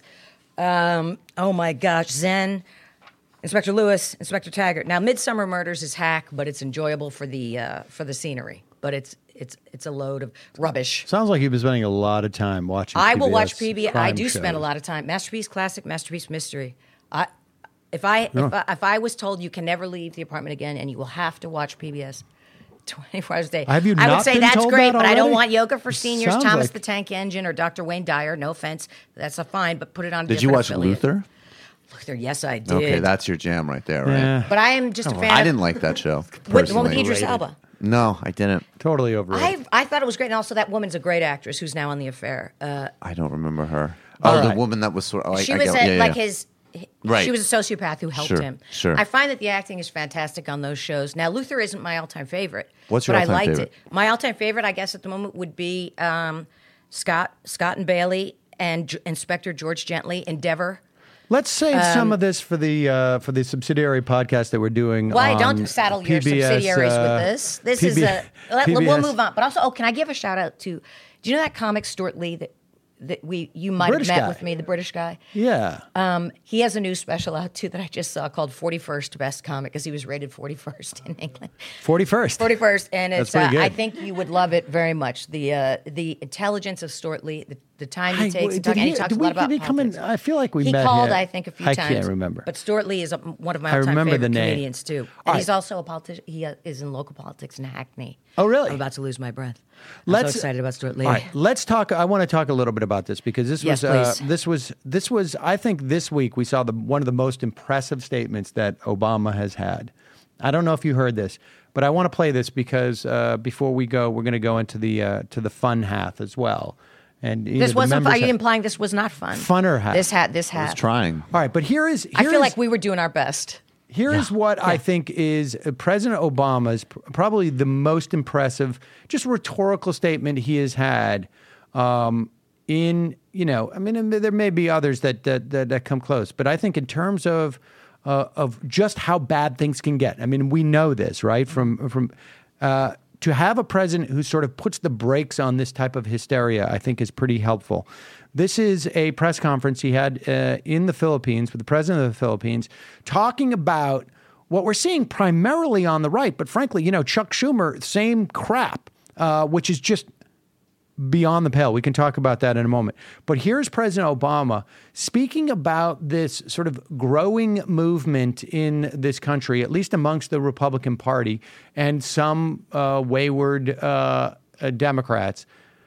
Um, oh, my gosh, Zen. Inspector Lewis, Inspector Taggart. Now, Midsummer Murders is hack, but it's enjoyable for the uh, for the scenery. But it's it's it's a load of rubbish. Sounds like you've been spending a lot of time watching. I P B S will watch P B S. I do shows. spend a lot of time. Masterpiece Classic, Masterpiece Mystery. I if I Yeah. if I, if I was told you can never leave the apartment again and you will have to watch P B S twenty-four hours a day, Have you I would not say been that's told great, that but I don't already? want Yoga for Seniors, Sounds Thomas like- the Tank Engine, or Doctor Wayne Dyer. No offense, that's a fine, but put it on. A Did you different watch affiliate. Luther? Luther, yes, I did. Okay, that's your jam right there, right? Yeah. But I am just a fan. I of, didn't like that show. With, the one with personally. Idris Elba. No, I didn't. Totally overrated. I I thought it was great, and also that woman's a great actress who's now on The Affair. Uh, I don't remember her. All oh, the right. woman that was sort of. Oh, I- she I was get- a, yeah, like yeah. his. Right. She was a sociopath who helped Sure, him. sure. I find that the acting is fantastic on those shows. Now, Luther isn't my all-time favorite. What's your but all-time I liked favorite? it. My all-time favorite, I guess, at the moment would be um, Scott Scott and Bailey and J- Inspector George Gently, Endeavor. Let's save Um, some of this for the uh, for the subsidiary podcast that we're doing. Why on don't saddle your P B S, subsidiaries uh, with this? This P B- is a. Let, P B S. we'll move on. But also, oh, can I give a shout out to? Do you know that comic Stuart Lee that that we you might have British met guy. with me, the British guy? Yeah. Um, he has a new special out too that I just saw called forty-first Best Comic, because he was rated forty-first in England. forty-first. forty-first, and That's it's. Uh, pretty good. I think you would love it very much. The uh, the intelligence of Stuart Lee, the, the time he I- takes, to did talk, and he- he talks did a we- lot about did he come in- politics. I feel like we he met called, him. I think, a few I times. can't remember. But Stuart Lee is a, one of my I all-time remember favorite the name. comedians too, and All he's right. also a politician. He uh, is in local politics in Hackney. Oh, really? I'm about to lose my breath. I'm Let's so excited about Stuart Lee. All right, let's talk. I want to talk a little bit about this because this Yes, was uh, please. this was this was. I think this week we saw the one of the most impressive statements that Obama has had. I don't know if you heard this, but I want to play this because uh, before we go, we're going to go into the uh, to the fun half as well. And either This the wasn't. members Are you have- implying this was not fun? Funner hat. This hat. This I was hat. trying. All right, but here is. Here I feel is- like we were doing our best. Here is what I think is uh, President Obama's pr- probably the most impressive, just rhetorical statement he has had. Um, in you know, I mean, and there may be others that that that, that come close, but I think in terms of uh, of just how bad things can get. I mean, we know this, right? From from uh, to have a president who sort of puts the brakes on this type of hysteria, I think is pretty helpful. This is a press conference he had uh, in the Philippines with the president of the Philippines, talking about what we're seeing primarily on the right, but frankly, you know, Chuck Schumer, same crap, uh, which is just beyond the pale. We can talk about that in a moment. But here's President Obama speaking about this sort of growing movement in this country, at least amongst the Republican Party and some uh, wayward uh, uh, Democrats,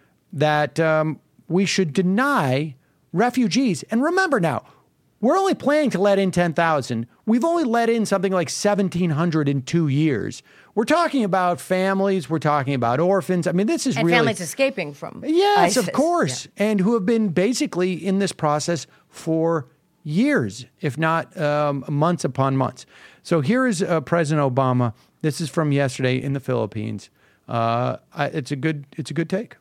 that um, we should deny refugees. And remember now, we're only planning to let in ten thousand. We've only let in something like seventeen hundred in two years. We're talking about families. We're talking about orphans. I mean, this is And really... families escaping from Yes, ISIS. of course. Yeah. And who have been basically in this process for years, if not um, months upon months. So here is uh, President Obama. This is from yesterday in the Philippines. Uh, I, it's a good. It's a good take.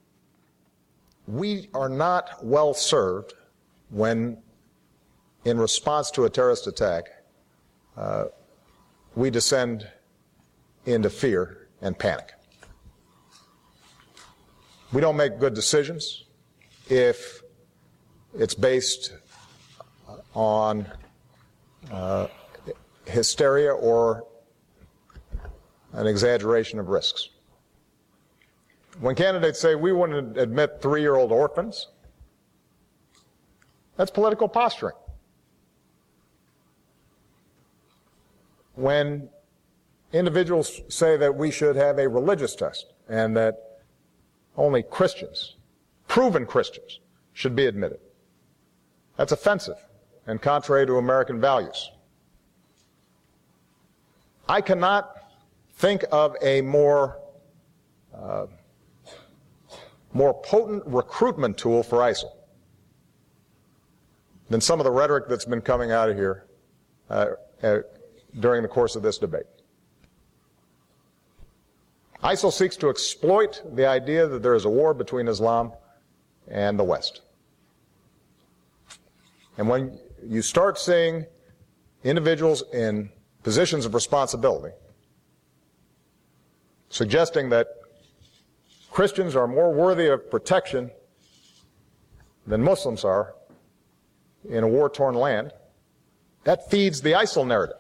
We are not well served when, in response to a terrorist attack, uh, we descend into fear and panic. We don't make good decisions if it's based on uh, hysteria or an exaggeration of risks. When candidates say we wouldn't admit three-year-old orphans, that's political posturing. When individuals say that we should have a religious test and that only Christians, proven Christians, should be admitted, that's offensive and contrary to American values. I cannot think of a more uh, more potent recruitment tool for ISIL than some of the rhetoric that's been coming out of here uh, uh, during the course of this debate. ISIL seeks to exploit the idea that there is a war between Islam and the West. And when you start seeing individuals in positions of responsibility suggesting that Christians are more worthy of protection than Muslims are in a war-torn land, that feeds the ISIL narrative.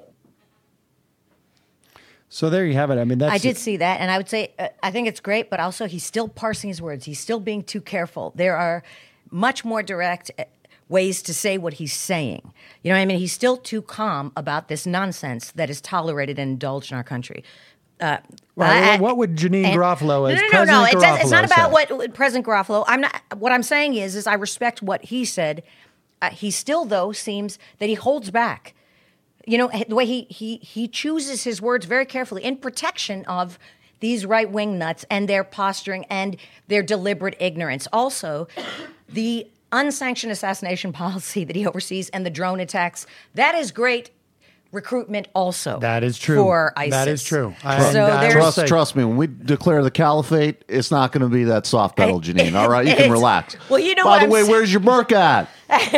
So there you have it. I mean, that's I did see that, and I would say uh, I think it's great, but also he's still parsing his words. He's still being too careful. There are much more direct uh, ways to say what he's saying. You know what I mean? He's still too calm about this nonsense that is tolerated and indulged in our country. Uh, well, I, what would Janine and, Garofalo as no, no, President no, no. It's, Garofalo it's not about say? what President Garofalo. I'm not. What I'm saying is, is I respect what he said. Uh, he still, though, seems that he holds back. You know, the way he he he chooses his words very carefully in protection of these right wing nuts and their posturing and their deliberate ignorance. Also, the unsanctioned assassination policy that he oversees and the drone attacks, that is great recruitment also. That is true. For ISIS. That is true. I, so I trust, say, trust me, when we declare the caliphate, it's not going to be that soft pedal, Janine. All right, you can relax. Well, you know By what the I'm way, saying? Where's your Burke at?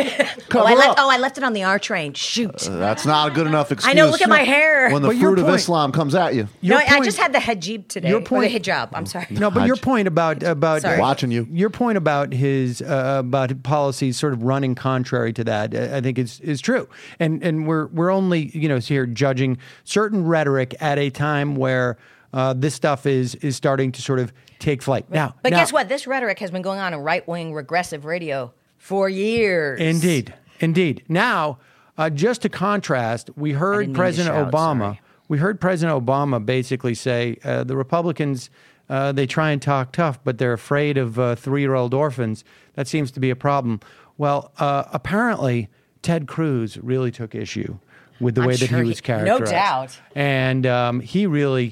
oh, I left, oh, I left it on the R train. Shoot. Uh, that's not a good enough excuse. I know, look at my hair. When the but fruit of point, Islam comes at you. No, point, I just had the hijab today. Your point, or the hijab, I'm sorry. No, but your point about... about sorry. Watching you. Your point about his uh, about his policies sort of running contrary to that, I think is is true. And and we're we're only, you know, here judging certain rhetoric at a time where uh, this stuff is is starting to sort of take flight. Now, But now, guess what? This rhetoric has been going on in right-wing regressive radio for years. Indeed. Indeed. Now, uh, just to contrast, we heard President shout, Obama. sorry. We heard President Obama basically say uh, the Republicans, uh, they try and talk tough, but they're afraid of uh, three-year-old orphans. That seems to be a problem. Well, uh, apparently, Ted Cruz really took issue with the I'm way that sure he was he- characterized. no doubt. And um, he really,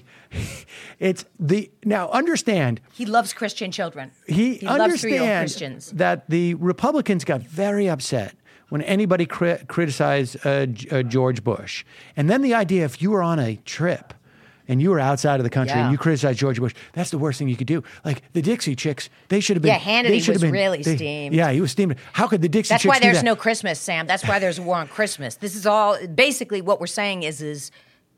it's the, now understand, He loves Christian children. he, loves three-year-old understands Christians. that the Republicans got very upset when anybody cri- criticized uh, G- uh, George Bush. And then the idea, if you were on a trip and you were outside of the country Yeah. and you criticized George Bush, that's the worst thing you could do. Like the Dixie Chicks, they should have been. Yeah, Hannity they should was have been, really they- steamed. Yeah, he was steamed. How could the Dixie That's Chicks why do there's that? no Christmas, Sam. That's why there's a war on Christmas. This is all, basically what we're saying is, is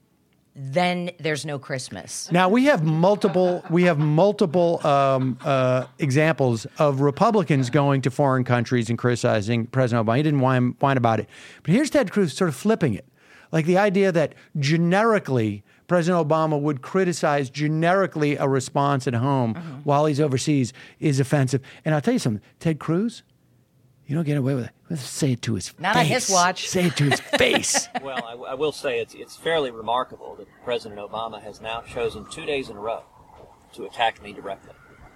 then there's no Christmas. Now we have multiple we have multiple um, uh, examples of Republicans going to foreign countries and criticizing President Obama. He didn't whine, whine about it, but here's Ted Cruz sort of flipping it, like the idea that generically President Obama would criticize generically a response at home Mm-hmm. while he's overseas is offensive. And I'll tell you something, Ted Cruz, you don't get away with it. Let's say it to his Not face. on his watch. Say it to his face. Well, I, I will say it's it's fairly remarkable that President Obama has now chosen two days in a row to attack me directly.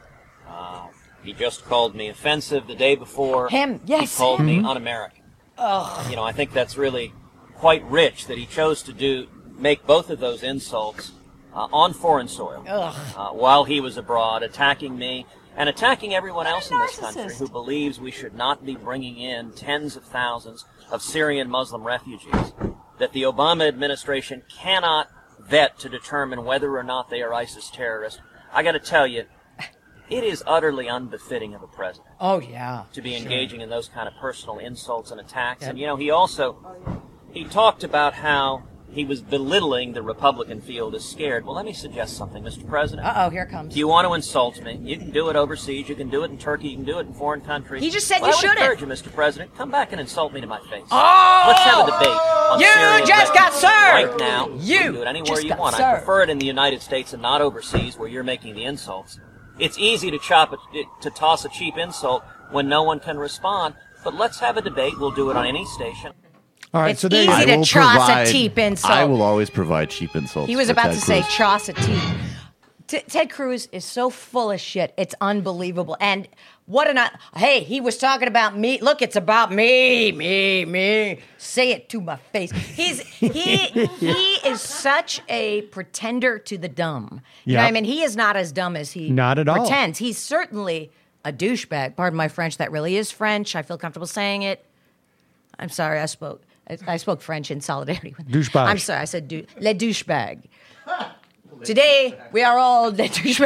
Uh, he just called me offensive the day before. Him, yes, He called him. me Mm-hmm. un-American. Ugh. You know, I think that's really quite rich that he chose to do make both of those insults uh, on foreign soil Ugh. uh, while he was abroad, attacking me and attacking everyone else in this country narcissist. who believes we should not be bringing in tens of thousands of Syrian Muslim refugees, that the Obama administration cannot vet to determine whether or not they are ISIS terrorists. I got to tell you, it is utterly unbefitting of a president Oh, yeah. to be Sure. engaging in those kind of personal insults and attacks. Yep. And, you know, he also, he talked about how he was belittling the Republican field as scared. Well, let me suggest something, Mister President. Uh-oh, here it comes. Do you want to insult me? You can do it overseas. You can do it in Turkey. You can do it in foreign countries. He just said well, you I would shouldn't. encourage you, Mister President, come back and insult me to my face. Oh! Let's have a debate on You Syrian just got refugees served! right now. You can do it anywhere just you got want. I served. prefer it in the United States and not overseas where you're making the insults. It's easy to chop a, to toss a cheap insult when no one can respond. But let's have a debate. We'll do it on any station. All right, It's so there easy you to go. I will toss a provide- cheap insult. I will always provide cheap insults. He was for about Ted to say Cruz. choss a tea. T- Ted Cruz is so full of shit. It's unbelievable. And what an... Hey, he was talking about me. Look, it's about me, me, me. Say it to my face. He's he he is such a pretender to the dumb. You know what I Yep. mean? He is not as dumb as he Not at all. pretends. He's certainly a douchebag. Pardon my French. That really is French. I feel comfortable saying it. I'm sorry. I spoke. I, I spoke French in solidarity with Douchebag. I'm sorry. I said dou- le douchebag. Today, we are all the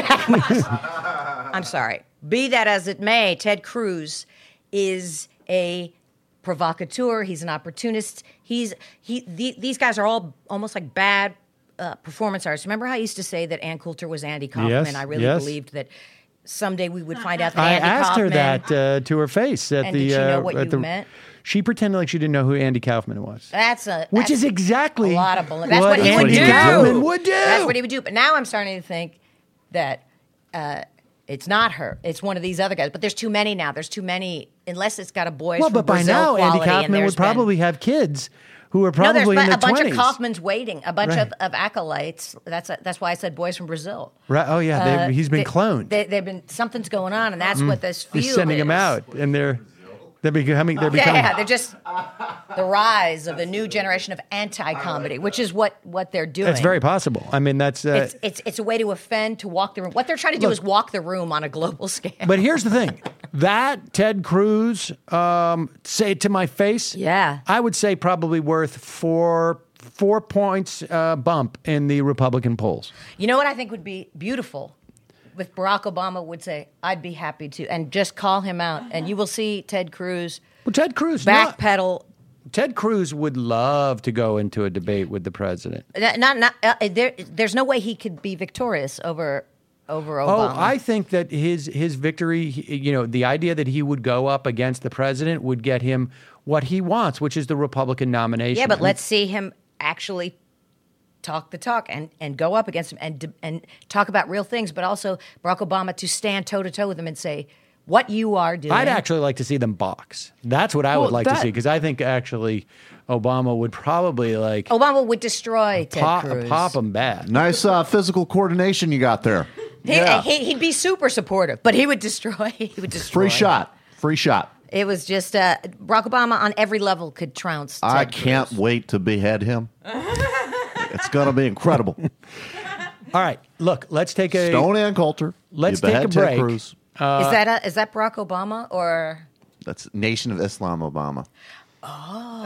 douchebags. I'm sorry. Be that as it may, Ted Cruz is a provocateur. He's an opportunist. He's he. The, these guys are all almost like bad uh, performance artists. Remember how I used to say that Ann Coulter was Andy Kaufman? Yes, I really yes. believed that someday we would find out that I Andy asked Kaufman. her that uh, to her face at And the. did she know uh, what at you the, meant? She pretended like she didn't know who Andy Kaufman was. That's a Which that's is exactly a lot of balloon. That's what, what he would Andy do. Kaufman would do. That's what he would do. But now I'm starting to think that uh, it's not her. It's one of these other guys. But there's too many now. There's too many. Unless it's got a boys Well, from but by Brazil now quality, Andy and Kaufman there's would probably been, have kids who are no, probably there's in been their a bunch twenties. of Kaufmans waiting. A bunch Right. of, of acolytes. That's a, that's why I said boys from Brazil. Right? Oh yeah, they, Uh, he's been they, cloned. They, they've been something's going on, and that's Mm. what this feud He's sending is. them out, and they're they're becoming they're becoming. Yeah, they're just the rise of a new generation of anti-comedy, which is what, what they're doing. It's very possible. I mean, that's. Uh, It's, it's it's a way to offend, to walk the room. What they're trying to do Look- is walk the room on a global scale. But here's the thing: that Ted Cruz, um, say it to my face. Yeah, I would say probably worth four four points uh, bump in the Republican polls. You know what I think would be beautiful? If Barack Obama would say, I'd be happy to, and just call him out, and you will see Ted Cruz Well, Ted Cruz backpedal. Ted Cruz would love to go into a debate with the president. Not, not, not, uh, there, there's no way he could be victorious over over Oh, Obama. I think that his his victory, he- you know, the idea that he would go up against the president would get him what he wants, which is the Republican nomination. Yeah, but let's see him actually talk the talk and, and go up against him and de- and talk about real things, but also Barack Obama to stand toe to toe with him and say what you are doing. I'd actually like to see them box. That's what I Well, would like to that- see, because I think actually Obama would probably like Obama would destroy Ted pop, Cruz. pop him bad. Nice uh, physical coordination you got there. He, yeah. he, he'd be super supportive, but he would destroy. He would destroy. Free shot. Free shot. It was just uh, Barack Obama on every level could trounce Ted I Cruz. can't wait to behead him. It's going to be incredible. All right, look, let's take a Stone and Coulter. Let's you take a behead Ted break. Cruz. Uh, is that a, is that Barack Obama or? That's Nation of Islam Obama. Oh,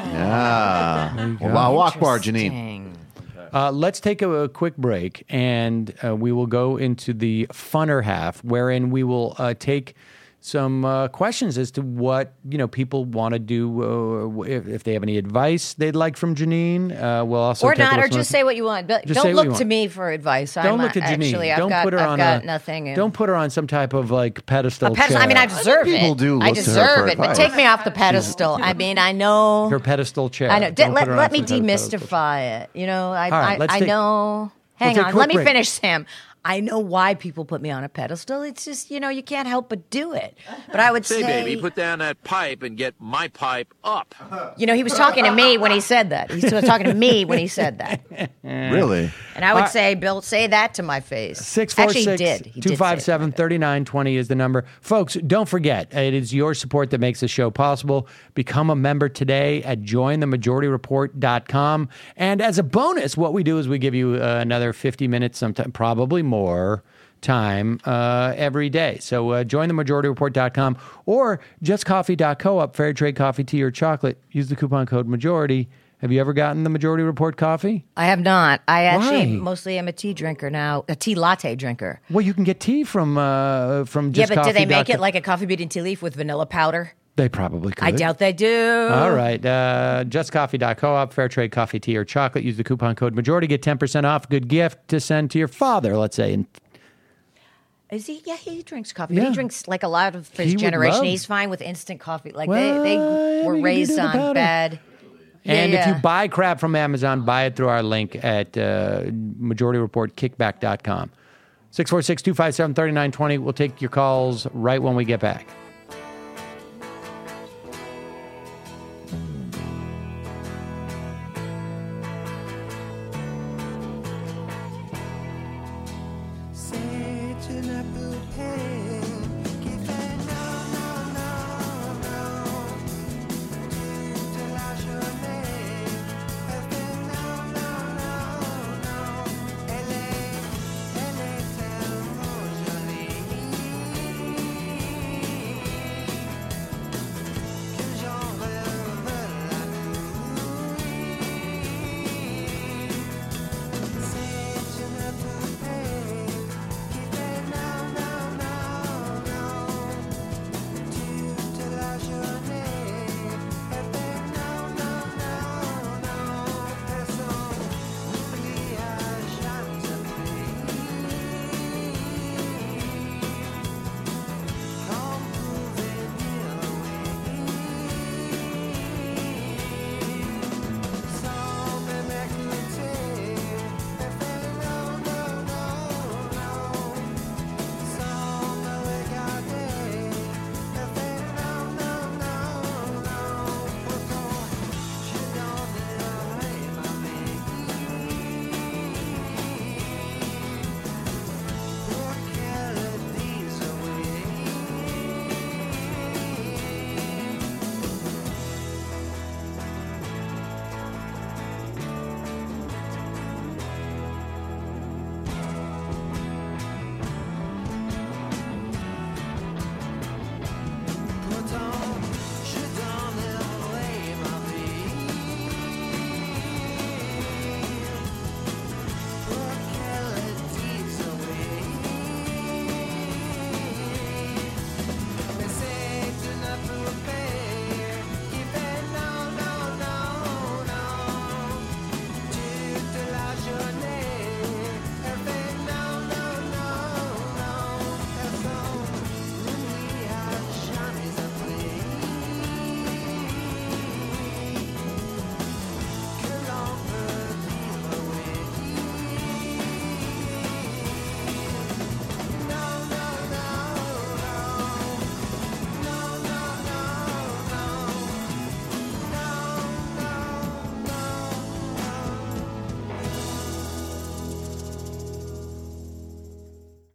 Yeah. Allahu Akbar, Janine. Uh, let's take a, a quick break, and uh, we will go into the funner half, wherein we will uh, take some uh, questions as to what you know people want to do. Uh, if, if they have any advice they'd like from Janine, uh, we'll also or take a not, or listen just to- say what you want. But Just say don't what you look to want. me for advice. Don't I'm look to not- Janine. Actually, I've don't got, put her I've on got a, nothing. in- Don't put her on some type of like pedestal. A pedestal. chair. I mean, I deserve people it. do I look to her deserve for it, but advice. take me off the pedestal. I mean, I know. Her pedestal chair. I know. Don't let put her let on me some type of pedestal. demystify it. You know, I All right, I, let's I take- know. Hang take a on, quick let me break. finish, Sam. I know why people put me on a pedestal. It's just, you know, you can't help but do it. But I would Say, say, baby, put down that pipe and get my pipe up. you know, he was talking to me when he said that. He was talking to me when he said that. Really? And I would All right. say, Bill, say that to my face. six four Actually, he six did. He two did five say seven thirty nine twenty is the number. Folks, don't forget, it is your support that makes the show possible. Become a member today at join the majority report dot com. And as a bonus, what we do is we give you uh, another fifty minutes, sometime, probably more time uh, every day. So uh, join the majority report dot com or just coffee dot coop, fair trade coffee, tea, or chocolate. Use the coupon code MAJORITY. Have you ever gotten the Majority Report coffee? I have not. I actually Why? mostly am a tea drinker now, a tea latte drinker. Well, you can get tea from uh, from just yeah, but do they coffee make dot it like a coffee bean and tea leaf with vanilla powder? They probably could. I doubt they do. All right. Uh, just coffee dot coop, fair trade coffee, tea, or chocolate. Use the coupon code MAJORITY. Get ten percent off. Good gift to send to your father, let's say. And Is he? Yeah, he drinks coffee. Yeah. But he drinks like a lot of his He would generation. love- He's fine with instant coffee. Like Well, they, they we were can do raised the on powder. bad. And Yeah, if you yeah. buy crap from Amazon, buy it through our link at uh, majority report kickback dot com. six four six, two five seven, three nine two zero. We'll take your calls right when we get back. C'est un apple